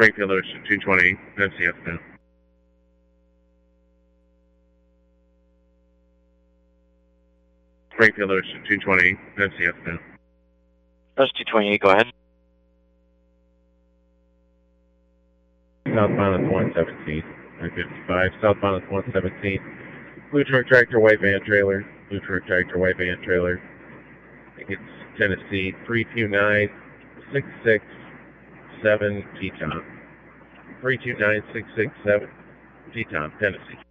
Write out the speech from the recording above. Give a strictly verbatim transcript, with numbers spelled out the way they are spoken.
Springfielders two twenty, Tennessee Avenue. Springfielders two twenty, Tennessee Avenue. That's two twenty-eight, go ahead. Southbound is one seventeen, nine fifty-five. Southbound is one seventeen. Blue truck, tractor, white van, trailer. Blue truck, tractor, white van, trailer. I think it's Tennessee three two nine six six seven T-Tom. three two nine six six seven T-Tom, Tennessee.